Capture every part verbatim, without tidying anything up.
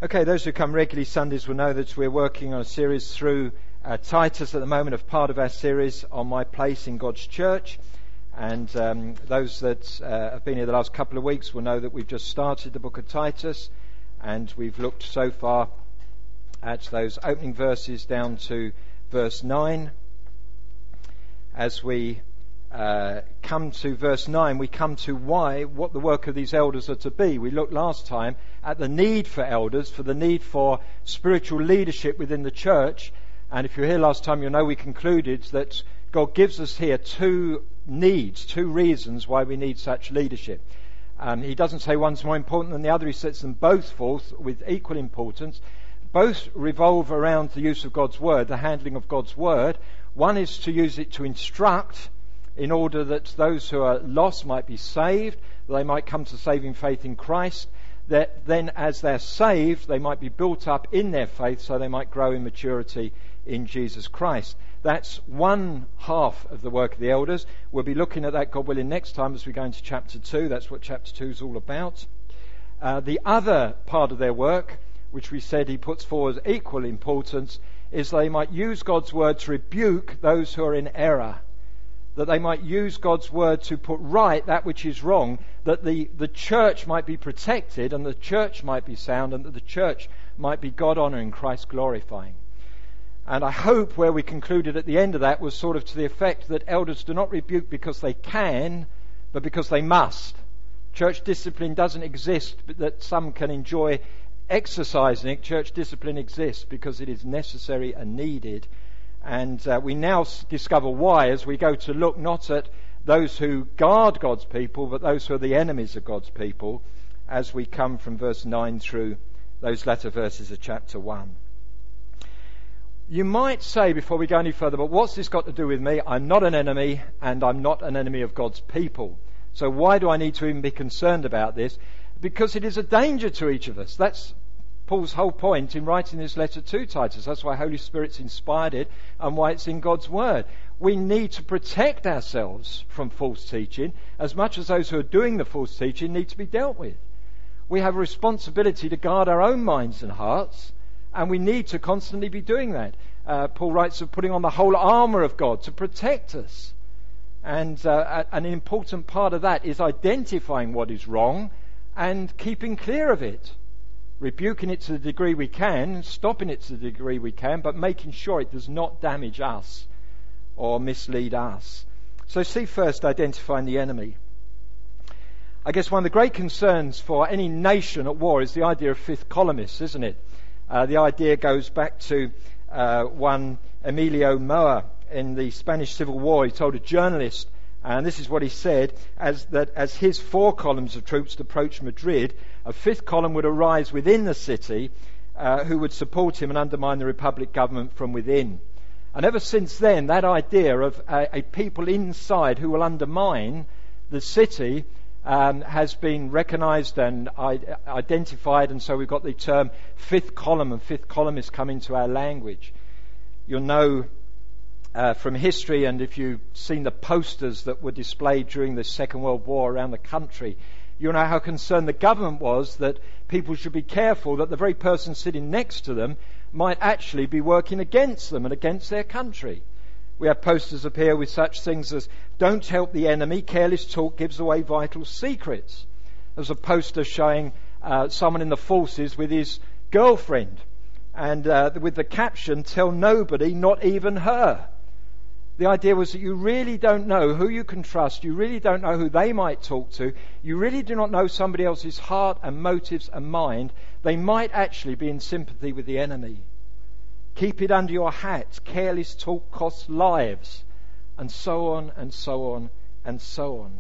Okay, those who come regularly Sundays will know that we're working on a series through uh, Titus at the moment, of part of our series on my place in God's church. And um, those that uh, have been here the last couple of weeks will know that we've just started the book of Titus, and we've looked so far at those opening verses down to verse nine. As we uh, come to verse nine, we come to why, what the work of these elders are to be. We looked last time at the need for elders, for the need for spiritual leadership within the church. And if you were here last time, you'll know we concluded that God gives us here two needs, two reasons why we need such leadership. Um, he doesn't say one's more important than the other. He sets them both forth with equal importance. Both revolve around the use of God's word, the handling of God's word. One is to use it to instruct, in order that those who are lost might be saved, they might come to saving faith in Christ, that then as they're saved, they might be built up in their faith so they might grow in maturity in Jesus Christ. That's one half of the work of the elders. We'll be looking at that, God willing, next time as we go into chapter two. That's what chapter two is all about. Uh, the other part of their work, which we said he puts forward equal importance, is they might use God's word to rebuke those who are in error, that they might use God's word to put right that which is wrong, that the, the church might be protected and the church might be sound, and that the church might be God-honouring, Christ-glorifying. And I hope where we concluded at the end of that was sort of to the effect that elders do not rebuke because they can, but because they must. Church discipline doesn't exist but that some can enjoy exercising it. Church discipline exists because it is necessary and needed. And uh, we now s- discover why as we go to look not at those who guard God's people, but those who are the enemies of God's people, as we come from verse nine through those latter verses of chapter one. You might say, before we go any further, but what's this got to do with me? I'm not an enemy, and I'm not an enemy of God's people. So why do I need to even be concerned about this? Because it is a danger to each of us. That's Paul's whole point in writing this letter to Titus. That's why Holy Spirit's inspired it and why it's in God's word. We need to protect ourselves from false teaching as much as those who are doing the false teaching need to be dealt with. We have a responsibility to guard our own minds and hearts, and we need to constantly be doing that. Uh, Paul writes of putting on the whole armour of God to protect us. And uh, an important part of that is identifying what is wrong and keeping clear of it. Rebuking it to the degree we can, stopping it to the degree we can, but making sure it does not damage us or mislead us. So see first identifying the enemy. I guess one of the great concerns for any nation at war is the idea of fifth columnists, isn't it? Uh, the idea goes back to uh, one Emilio Moa in the Spanish Civil War. He told a journalist, and this is what he said, as that as his four columns of troops approached Madrid, a fifth column would arise within the city uh, who would support him and undermine the Republic government from within. And ever since then, that idea of a, a people inside who will undermine the city um, has been recognised and I- identified, and so we've got the term fifth column, and fifth columnists come into our language. You'll know Uh, from history, and if you've seen the posters that were displayed during the Second World War around the country, you'll know how concerned the government was that people should be careful that the very person sitting next to them might actually be working against them and against their country. We have posters up here with such things as, "Don't help the enemy, careless talk gives away vital secrets." There's a poster showing uh, someone in the forces with his girlfriend, and uh, with the caption, "Tell nobody, not even her." The idea was that you really don't know who you can trust. You really don't know who they might talk to. You really do not know somebody else's heart and motives and mind. They might actually be in sympathy with the enemy. Keep it under your hat. Careless talk costs lives. And so on and so on and so on.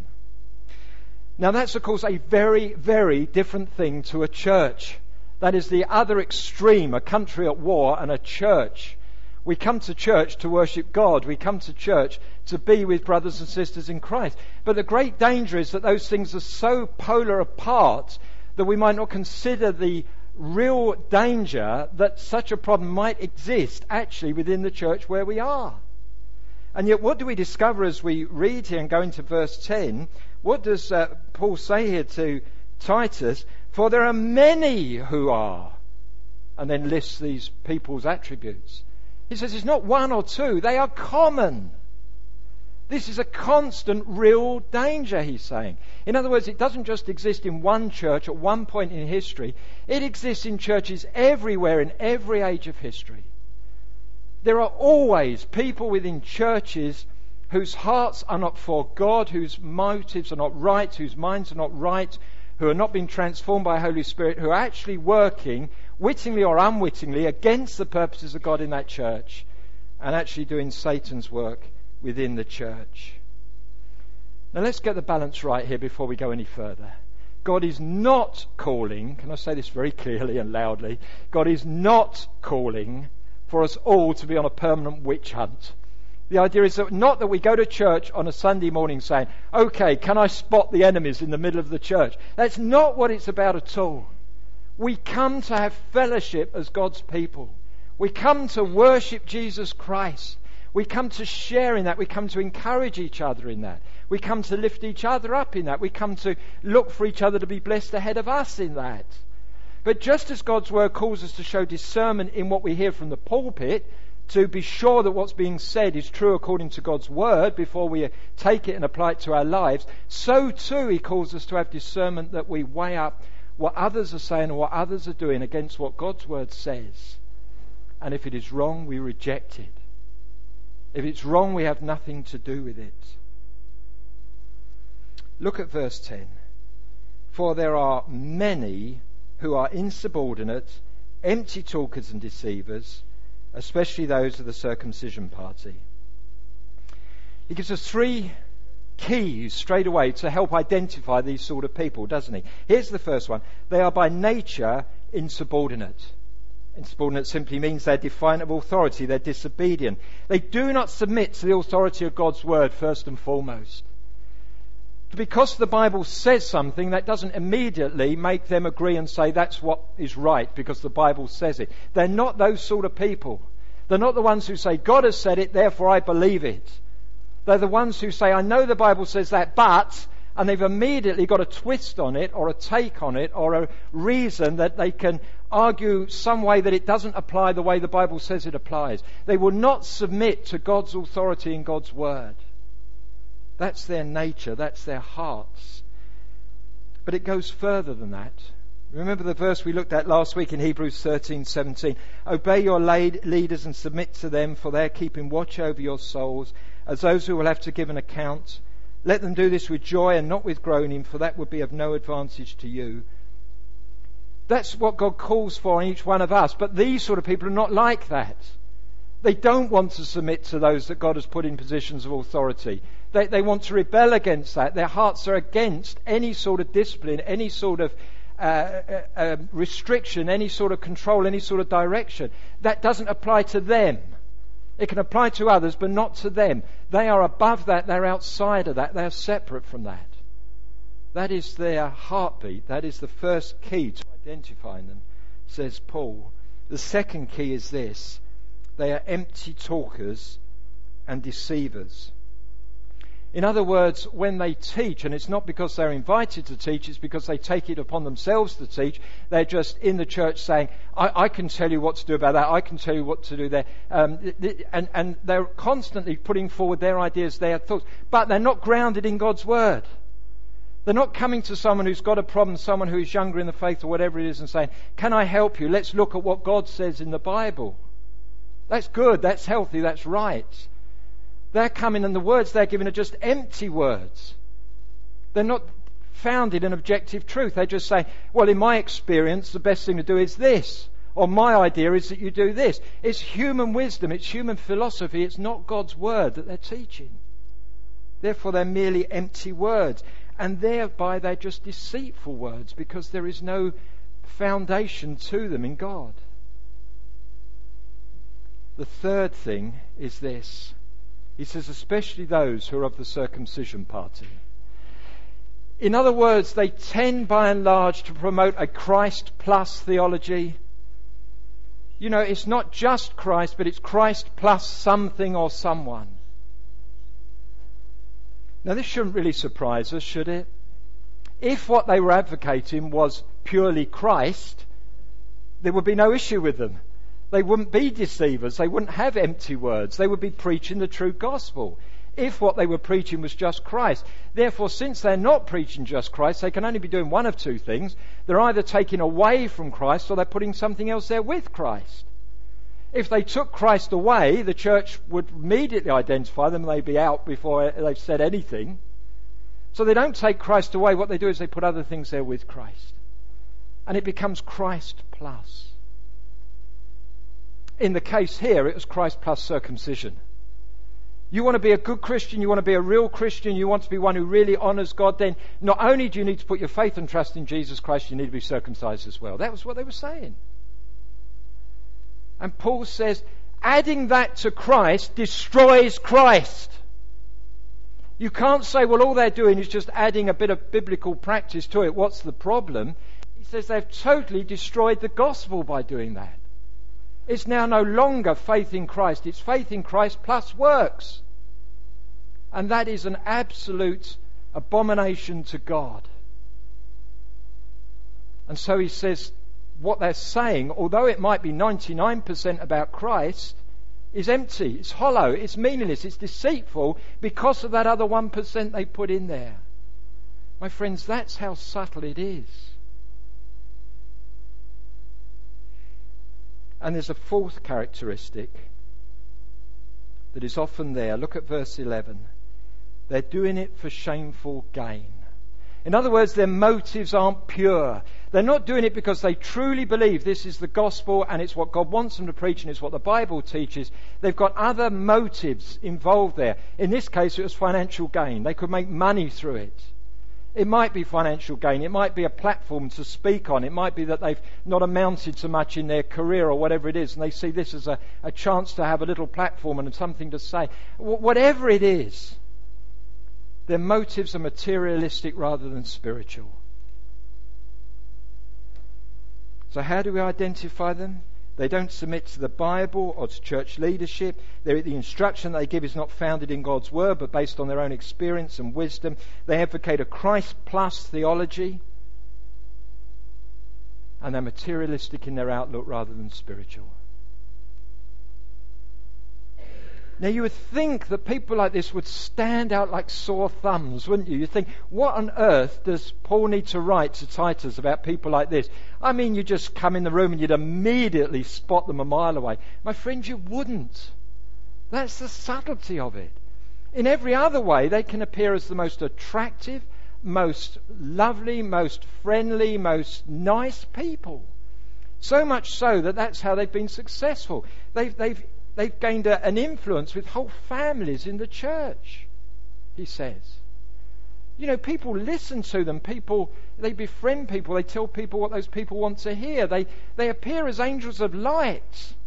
Now that's of course a very, very different thing to a church. That is the other extreme, a country at war and a church. We come to church to worship God. We come to church to be with brothers and sisters in Christ. But the great danger is that those things are so polar apart that we might not consider the real danger that such a problem might exist actually within the church where we are. And yet what do we discover as we read here and go into verse ten? What does uh, Paul say here to Titus? For there are many who are and then lists these people's attributes. He says it's not one or two, they are common. This is a constant, real danger, he's saying. In other words, it doesn't just exist in one church at one point in history. It exists in churches everywhere in every age of history. There are always people within churches whose hearts are not for God, whose motives are not right, whose minds are not right, who are not being transformed by the Holy Spirit, who are actually working, wittingly or unwittingly, against the purposes of God in that church, and actually doing Satan's work within the church. Now let's get the balance right here before we go any further. God is not calling, can I say this very clearly and loudly, God is not calling for us all to be on a permanent witch hunt. The idea is that not that we go to church on a Sunday morning saying, okay, can I spot the enemies in the middle of the church? That's not what it's about at all. We come to have fellowship as God's people. We come to worship Jesus Christ. We come to share in that. We come to encourage each other in that. We come to lift each other up in that. We come to look for each other to be blessed ahead of us in that. But just as God's word calls us to show discernment in what we hear from the pulpit, to be sure that what's being said is true according to God's word before we take it and apply it to our lives, so too he calls us to have discernment that we weigh up what others are saying and what others are doing against what God's word says. And if it is wrong, we reject it. If it's wrong, we have nothing to do with it. Look at verse ten. For there are many who are insubordinate, empty talkers and deceivers, especially those of the circumcision party. He gives us three keys straight away to help identify these sort of people, doesn't he? Here's the first one. They are by nature insubordinate. Insubordinate simply means they're defiant of authority, they're disobedient. They do not submit to the authority of God's word first and foremost. Because the Bible says something, that doesn't immediately make them agree and say that's what is right because the Bible says it. They're not those sort of people. They're not the ones who say, God has said it, therefore I believe it. They're the ones who say, I know the Bible says that, but, and they've immediately got a twist on it or a take on it or a reason that they can argue some way that it doesn't apply the way the Bible says it applies. They will not submit to God's authority and God's word. That's their nature, that's their hearts. But it goes further than that. Remember the verse we looked at last week in Hebrews thirteen seventeen. Obey your leaders and submit to them, for they're keeping watch over your souls, as those who will have to give an account. Let them do this with joy and not with groaning, for that would be of no advantage to you. That's what God calls for in each one of us. But these sort of people are not like that. They don't want to submit to those that God has put in positions of authority. They, they want to rebel against that. Their hearts are against any sort of discipline, any sort of uh, uh, uh, restriction, any sort of control, any sort of direction. That doesn't apply to them. It can apply to others, but not to them. They are above that. They're outside of that. They're separate from that. That is their heartbeat. That is the first key to identifying them, says Paul. The second key is this. They are empty talkers and deceivers. In other words, when they teach, and it's not because they're invited to teach, it's because they take it upon themselves to teach, they're just in the church saying, I, I can tell you what to do about that, I can tell you what to do there. Um, and, and they're constantly putting forward their ideas, their thoughts, but they're not grounded in God's word. They're not coming to someone who's got a problem, someone who is younger in the faith or whatever it is, and saying, can I help you? Let's look at what God says in the Bible. That's good, that's healthy, that's right. They're coming and the words they're giving are just empty words. They're not founded in objective truth. They just say, well, in my experience, the best thing to do is this. Or my idea is that you do this. It's human wisdom, it's human philosophy, it's not God's word that they're teaching. Therefore, they're merely empty words. And thereby they're just deceitful words because there is no foundation to them in God. The third thing is this. He says, especially those who are of the circumcision party. In other words, they tend by and large to promote a Christ plus theology. You know, it's not just Christ, but it's Christ plus something or someone. Now, this shouldn't really surprise us, should it? If what they were advocating was purely Christ, there would be no issue with them. They wouldn't be deceivers. They wouldn't have empty words. They would be preaching the true gospel, if what they were preaching was just Christ. Therefore, since they're not preaching just Christ, they can only be doing one of two things. They're either taking away from Christ or they're putting something else there with Christ. If they took Christ away, the church would immediately identify them and they'd be out before they've said anything. So they don't take Christ away. What they do is they put other things there with Christ. And it becomes Christ plus. In the case here, it was Christ plus circumcision. You want to be a good Christian, you want to be a real Christian, you want to be one who really honours God, then not only do you need to put your faith and trust in Jesus Christ, you need to be circumcised as well. That was what they were saying. And Paul says, adding that to Christ destroys Christ. You can't say, well, all they're doing is just adding a bit of biblical practice to it. What's the problem? He says they've totally destroyed the gospel by doing that. It's now no longer faith in Christ. It's faith in Christ plus works. And that is an absolute abomination to God. And so he says, what they're saying, although it might be ninety-nine percent about Christ, is empty, it's hollow, it's meaningless, it's deceitful because of that other one percent they put in there. My friends, that's how subtle it is. And there's a fourth characteristic that is often there. Look at verse eleven. They're doing it for shameful gain. In other words, their motives aren't pure. They're not doing it because they truly believe this is the gospel and it's what God wants them to preach and it's what the Bible teaches. They've got other motives involved there. In this case, it was financial gain. They could make money through it. It might be financial gain. It might be a platform to speak on. It might be that they've not amounted to much in their career or whatever it is, and they see this as a, a chance to have a little platform and something to say. W- whatever it is, their motives are materialistic rather than spiritual. So how do we identify them? They don't submit to the Bible or to church leadership. They're, the instruction they give is not founded in God's word, but based on their own experience and wisdom. They advocate a Christ plus theology. And they're materialistic in their outlook rather than spiritual. Now you would think that people like this would stand out like sore thumbs, wouldn't you? You'd think, what on earth does Paul need to write to Titus about people like this? I mean, you just come in the room and you'd immediately spot them a mile away. My friend, you wouldn't. That's the subtlety of it. In every other way, they can appear as the most attractive, most lovely, most friendly, most nice people. So much so that that's how they've been successful. They've, they've They've gained a, an influence with whole families in the church, he says. You know, people listen to them. People, they befriend people. They tell people what those people want to hear. They, they appear as angels of light.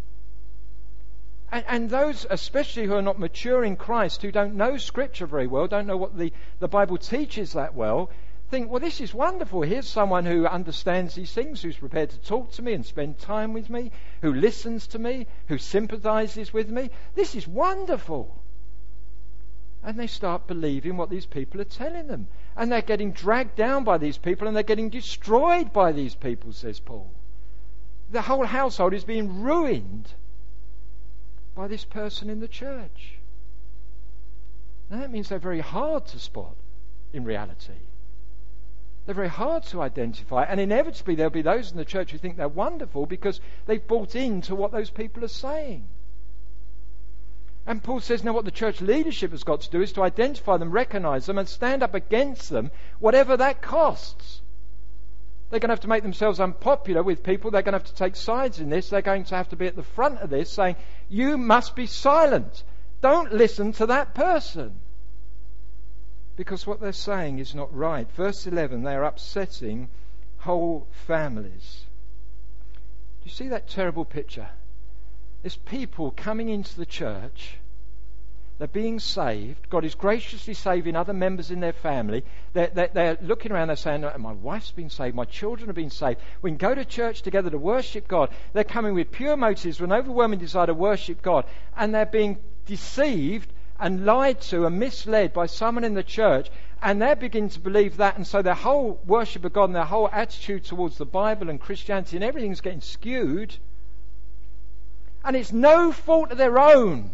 And, and those, especially who are not mature in Christ, who don't know Scripture very well, don't know what the, the Bible teaches that well, think, well, this is wonderful. Here's someone who understands these things, who's prepared to talk to me and spend time with me, who listens to me, who sympathizes with me. This is wonderful. And they start believing what these people are telling them. And they're getting dragged down by these people and they're getting destroyed by these people, says Paul. The whole household is being ruined by this person in the church. Now that means they're very hard to spot in reality. They're very hard to identify, and inevitably there'll be those in the church who think they're wonderful because they've bought into what those people are saying. And Paul says now what the church leadership has got to do is to identify them, recognize them, and stand up against them, whatever that costs. They're going to have to make themselves unpopular with people. They're going to have to take sides in this. They're going to have to be at the front of this saying, you must be silent. Don't listen to that person. Because what they're saying is not right. Verse eleven, they are upsetting whole families. Do you see that terrible picture? There's people coming into the church. They're being saved. God is graciously saving other members in their family. They're, they're, they're looking around, they're saying, my wife's been saved, my children have been saved. We can go to church together to worship God. They're coming with pure motives, with an overwhelming desire to worship God. And they're being deceived and lied to and misled by someone in the church, And they're beginning to believe that, and so their whole worship of God and their whole attitude towards the Bible and Christianity and everything's getting skewed. And it's no fault of their own.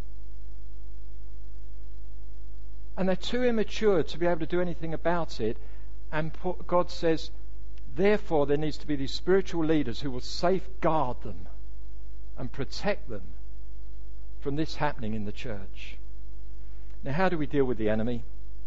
And they're too immature to be able to do anything about it. And God says, therefore, there needs to be these spiritual leaders who will safeguard them and protect them from this happening in the church. Now, how do we deal with the enemy?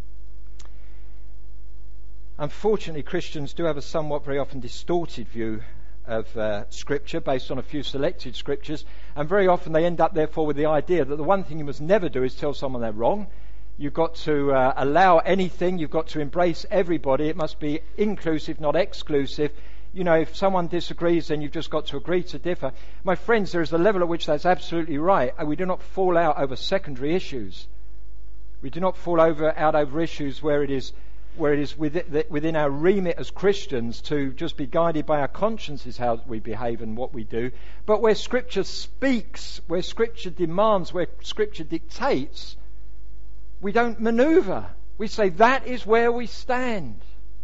Unfortunately, Christians do have a somewhat very often distorted view of uh, Scripture based on a few selected Scriptures, and very often they end up therefore with the idea that the one thing you must never do is tell someone they're wrong. You've got to uh, allow anything, you've got to embrace everybody, it must be inclusive, not exclusive. You know, if someone disagrees, then you've just got to agree to differ. My friends, there is a level at which that's absolutely right, and we do not fall out over secondary issues. We do not fall over out over issues where it is where it is within, within our remit as Christians to just be guided by our consciences how we behave and what we do. But where Scripture speaks, where Scripture demands, where Scripture dictates, we don't maneuver. We say that is where we stand.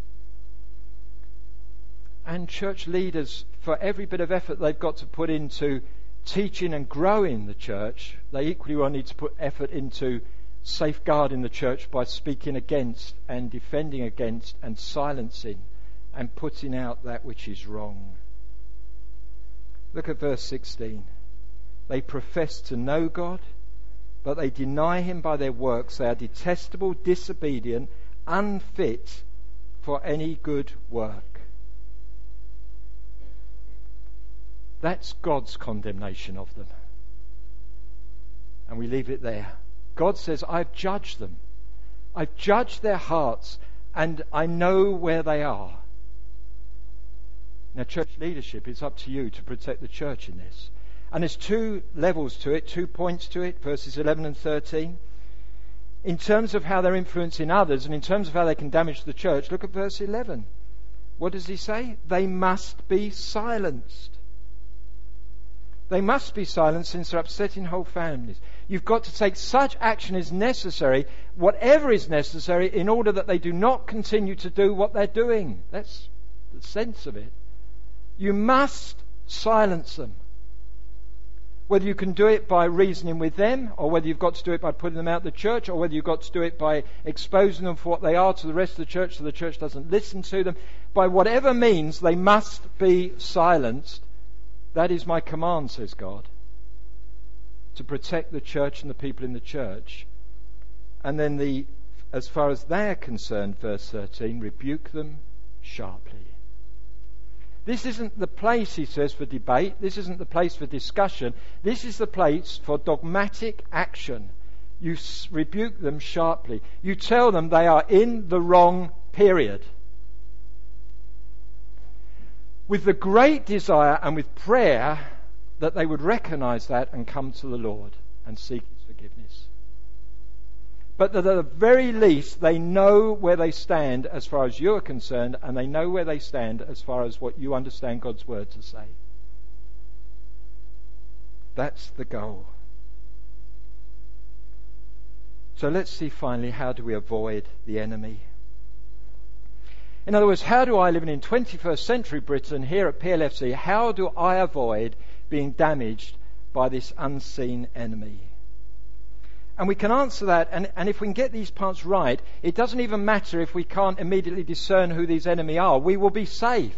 And church leaders, for every bit of effort they've got to put into teaching and growing the church, they equally well need to put effort into safeguarding the church by speaking against and defending against and silencing and putting out that which is wrong. Look at verse sixteen. They profess to know God, but they deny him by their works. They are detestable, disobedient, unfit for any good work. That's God's condemnation of them. And we leave it there. God says, I've judged them. I've judged their hearts, and I know where they are. Now, church leadership, it's up to you to protect the church in this. And there's two levels to it, two points to it, verses eleven and thirteen. In terms of how they're influencing others, and in terms of how they can damage the church, look at verse eleven. What does he say? They must be silenced. They must be silenced since they're upsetting whole families. You've got to take such action as necessary, whatever is necessary, in order that they do not continue to do what they're doing. That's the sense of it. You must silence them. Whether you can do it by reasoning with them, or whether you've got to do it by putting them out of the church, or whether you've got to do it by exposing them for what they are to the rest of the church so the church doesn't listen to them. By whatever means, they must be silenced. That is my command, says God, to protect the church and the people in the church. And then the, as far as they're concerned, verse thirteen, rebuke them sharply. This isn't the place, he says, for debate. This isn't the place for discussion. This is the place for dogmatic action. You s- rebuke them sharply. You tell them they are in the wrong period. With the great desire and with prayer that they would recognize that and come to the Lord and seek his forgiveness. But that at the very least they know where they stand as far as you are concerned, and they know where they stand as far as what you understand God's word to say. That's the goal. So let's see finally, how do we avoid the enemy? In other words, how do I, living in twenty-first century Britain here at P L F C, how do I avoid being damaged by this unseen enemy? And we can answer that, and, and if we can get these parts right, it doesn't even matter if we can't immediately discern who these enemies are. We will be safe.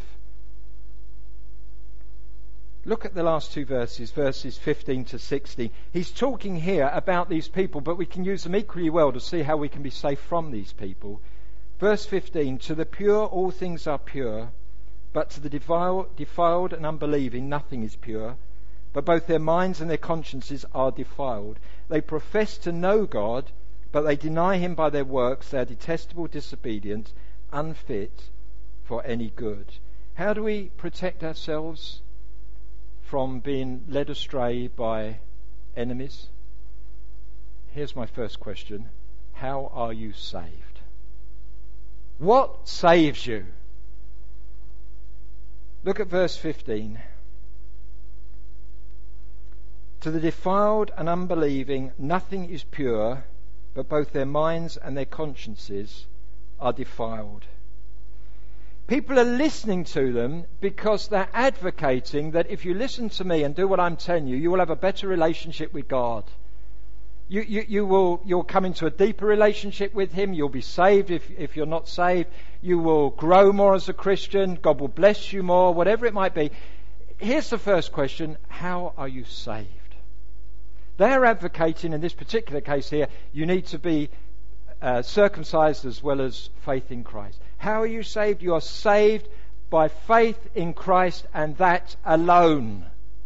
Look at the last two verses, verses fifteen to sixteen. He's talking here about these people, but we can use them equally well to see how we can be safe from these people. Verse fifteen, to the pure all things are pure, but to the defiled, defiled and unbelieving nothing is pure, but both their minds and their consciences are defiled. They profess to know God, but they deny him by their works. They are detestable, disobedient, unfit for any good. How do we protect ourselves from being led astray by enemies? Here's my first question. How are you saved? What saves you? Look at verse fifteen. To the defiled and unbelieving, nothing is pure, but both their minds and their consciences are defiled. People are listening to them because they're advocating that if you listen to me and do what I'm telling you, you will have a better relationship with God. You, you, you will, you'll come into a deeper relationship with Him. You'll be saved if, if you're not saved. You will grow more as a Christian. God will bless you more, whatever it might be. Here's the first question. How are you saved? They're advocating, in this particular case here, you need to be uh, circumcised as well as faith in Christ. How are you saved? You are saved by faith in Christ, and that alone.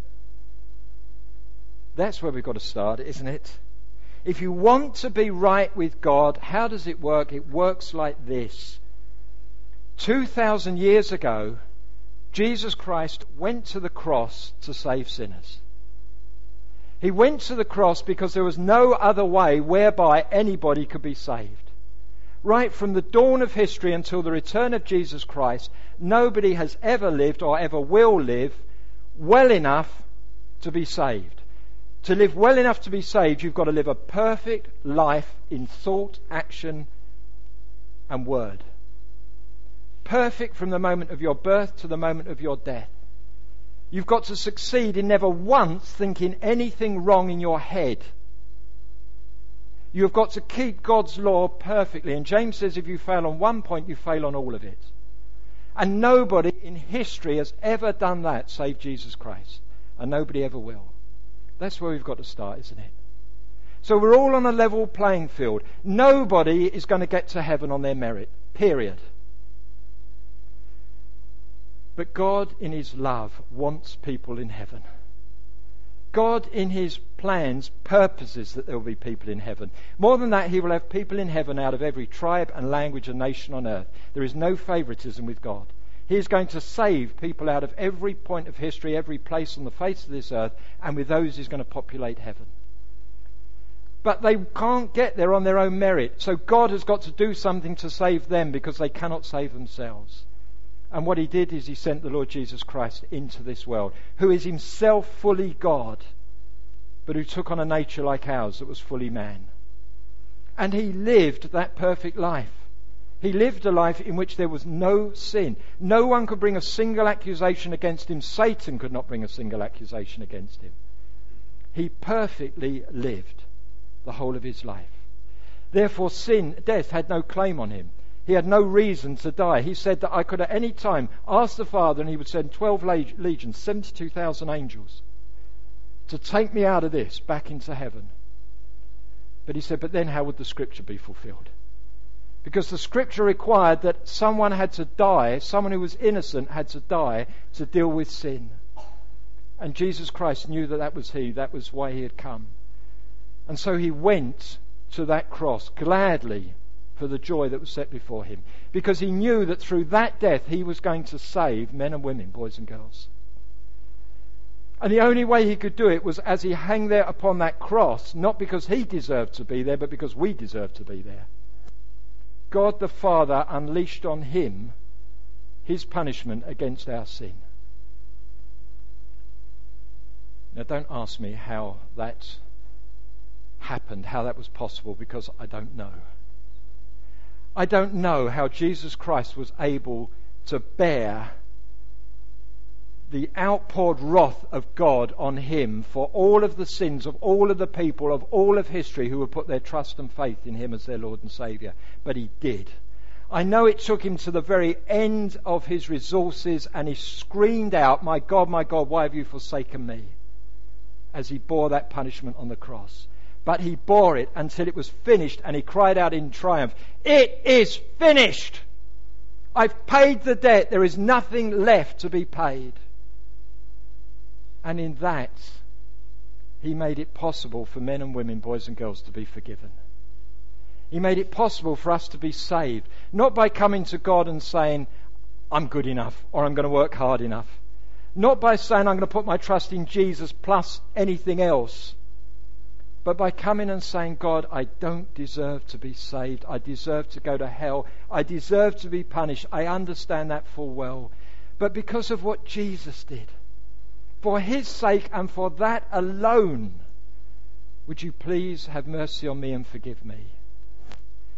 That's where we've got to start, isn't it? If you want to be right with God, how does it work? It works like this. Two thousand years ago, Jesus Christ went to the cross to save sinners. He went to the cross because there was no other way whereby anybody could be saved. Right from the dawn of history until the return of Jesus Christ, nobody has ever lived or ever will live well enough to be saved. To live well enough to be saved, you've got to live a perfect life in thought, action, and word. Perfect from the moment of your birth to the moment of your death. You've got to succeed in never once thinking anything wrong in your head. You've got to keep God's law perfectly. And James says if you fail on one point, you fail on all of it. And nobody in history has ever done that save Jesus Christ. And nobody ever will. That's where we've got to start, isn't it? So we're all on a level playing field. Nobody is going to get to heaven on their merit. Period. But God in His love wants people in heaven. God in His plans purposes that there will be people in heaven. More than that, He will have people in heaven out of every tribe and language and nation on earth. There is no favoritism with God. He is going to save people out of every point of history, every place on the face of this earth, and with those He's going to populate heaven. But they can't get there on their own merit. So God has got to do something to save them because they cannot save themselves. And what He did is He sent the Lord Jesus Christ into this world, who is Himself fully God, but who took on a nature like ours that was fully man. And He lived that perfect life. He lived a life in which there was no sin. No one could bring a single accusation against Him. Satan could not bring a single accusation against Him. He perfectly lived the whole of His life. Therefore sin, death had no claim on Him. He had no reason to die. He said that I could at any time ask the Father and He would send twelve legions, seventy-two thousand angels, to take me out of this back into heaven. But He said, but then how would the Scripture be fulfilled? Because the Scripture required that someone had to die, someone who was innocent had to die to deal with sin. And Jesus Christ knew that that was He, that was why He had come. And so He went to that cross gladly for the joy that was set before Him. Because He knew that through that death He was going to save men and women, boys and girls. And the only way He could do it was as He hung there upon that cross, not because He deserved to be there, but because we deserved to be there. God the Father unleashed on Him His punishment against our sin. Now don't ask me how that happened, how that was possible, because I don't know. I don't know how Jesus Christ was able to bear the outpoured wrath of God on Him for all of the sins of all of the people of all of history who would put their trust and faith in Him as their Lord and Saviour. But He did. I know it took Him to the very end of His resources, and He screamed out, "My God, my God, why have you forsaken me?" as He bore that punishment on the cross. But He bore it until it was finished, and He cried out in triumph, "It is finished! I've paid the debt. There is nothing left to be paid." And in that, He made it possible for men and women, boys and girls, to be forgiven. He made it possible for us to be saved, not by coming to God and saying, "I'm good enough," or "I'm going to work hard enough." Not by saying, "I'm going to put my trust in Jesus plus anything else." But by coming and saying, "God, I don't deserve to be saved. I deserve to go to hell. I deserve to be punished. I understand that full well. But because of what Jesus did, for His sake and for that alone, would you please have mercy on me and forgive me?"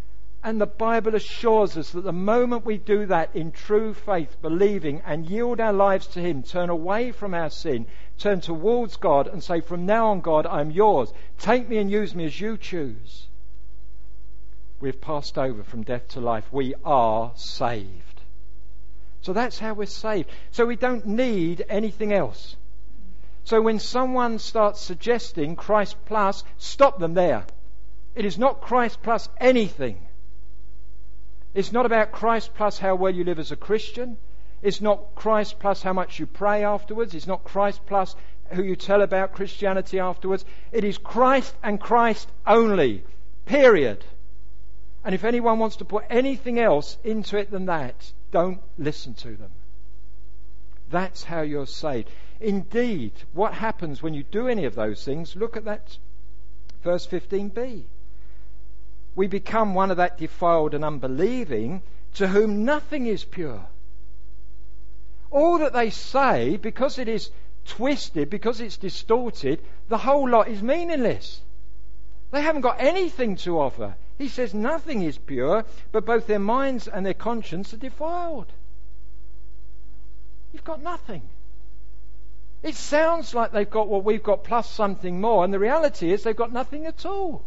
And the Bible assures us that the moment we do that in true faith, believing and yield our lives to Him, turn away from our sin, turn towards God and say, from now on, God, I'm yours. Take me and use me as you choose. We've passed over from death to life. We are saved. So that's how we're saved. So we don't need anything else. So when someone starts suggesting Christ plus, stop them there. It is not Christ plus anything. It's not about Christ plus how well you live as a Christian. It's not Christ plus how much you pray afterwards. It's not Christ plus who you tell about Christianity afterwards. It is Christ and Christ only. Period. And if anyone wants to put anything else into it than that, don't listen to them. That's how you're saved. Indeed, what happens when you do any of those things, look at that verse fifteen b. We become one of that defiled and unbelieving, to whom nothing is pure. All that they say, because it is twisted, because it's distorted, the whole lot is meaningless. They haven't got anything to offer. He says nothing is pure, but both their minds and their conscience are defiled. You've got nothing. It sounds like they've got what we've got plus something more, and the reality is they've got nothing at all.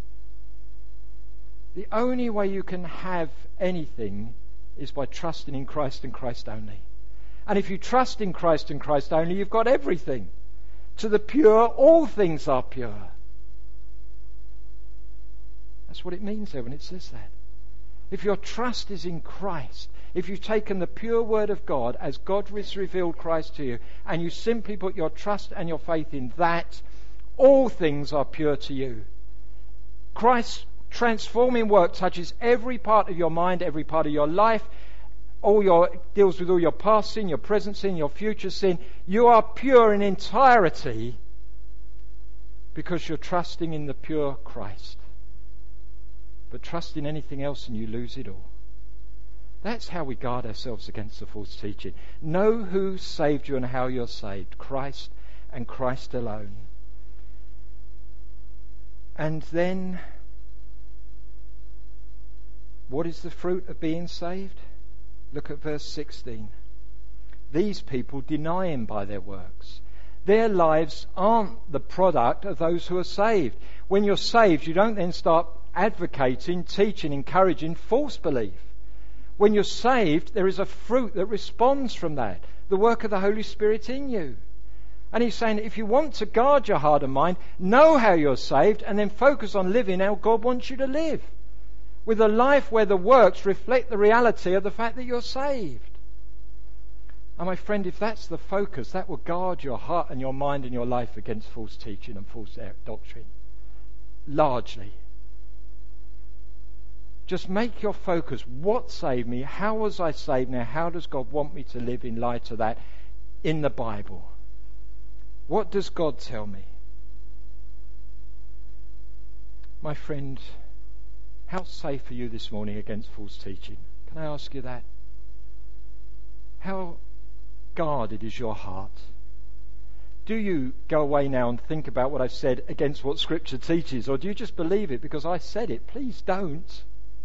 The only way you can have anything is by trusting in Christ and Christ only. And if you trust in Christ and Christ only, you've got everything. To the pure, all things are pure. That's what it means there when it says that. If your trust is in Christ, if you've taken the pure word of God as God has revealed Christ to you, and you simply put your trust and your faith in that, all things are pure to you. Christ's transforming work touches every part of your mind, every part of your life, all your deals with all your past sin, your present sin, your future sin. You are pure in entirety because you're trusting in the pure Christ. But trust in anything else and you lose it all. That's how we guard ourselves against the false teaching. Know who saved you and how you're saved. Christ and Christ alone. And then, what is the fruit of being saved? Look at verse sixteen. These people deny Him by their works. Their lives aren't the product of those who are saved. When you're saved, you don't then start advocating, teaching, encouraging false belief. When you're saved, there is a fruit that responds from that. The work of the Holy Spirit in you. And He's saying, if you want to guard your heart and mind, know how you're saved, and then focus on living how God wants you to live. With a life where the works reflect the reality of the fact that you're saved. And my friend, if that's the focus, that will guard your heart and your mind and your life against false teaching and false doctrine. Largely. Just make your focus, what saved me? How was I saved? Now, how does God want me to live in light of that in the Bible? What does God tell me? My friend, how safe are you this morning against false teaching? Can I ask you that? How guarded is your heart? Do you go away now and think about what I've said against what Scripture teaches? Or do you just believe it because I said it? Please don't.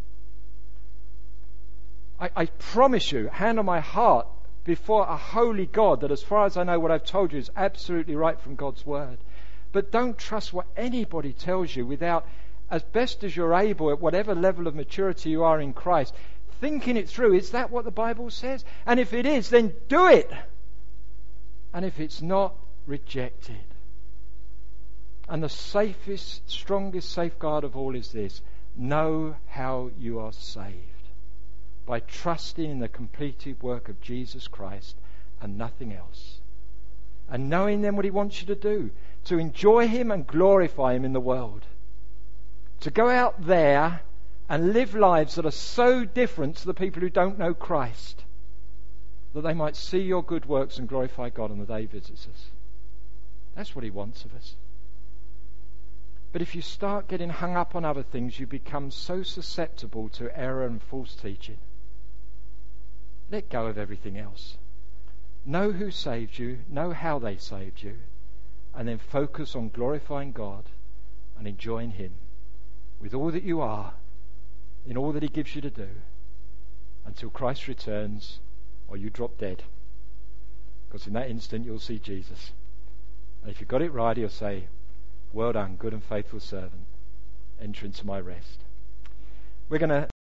I, I promise you, hand on my heart, before a holy God, that as far as I know what I've told you is absolutely right from God's Word. But don't trust what anybody tells you without, as best as you're able, at whatever level of maturity you are in Christ, thinking it through. Is that what the Bible says? And if it is, then do it. And if it's not, reject it. And the safest, strongest safeguard of all is this: know how you are saved. By trusting in the completed work of Jesus Christ and nothing else. And knowing then what He wants you to do. To enjoy Him and glorify Him in the world. To go out there and live lives that are so different to the people who don't know Christ, that they might see your good works and glorify God on the day He visits us. That's what He wants of us. But if you start getting hung up on other things, you become so susceptible to error and false teaching. Let go of everything else. Know who saved you, know how they saved you, and then focus on glorifying God and enjoying Him with all that you are in all that he gives you to do until Christ returns or you drop dead. Because in that instant you'll see Jesus. And if you've got it right, he'll say, well done, good and faithful servant. Enter into my rest. We're going to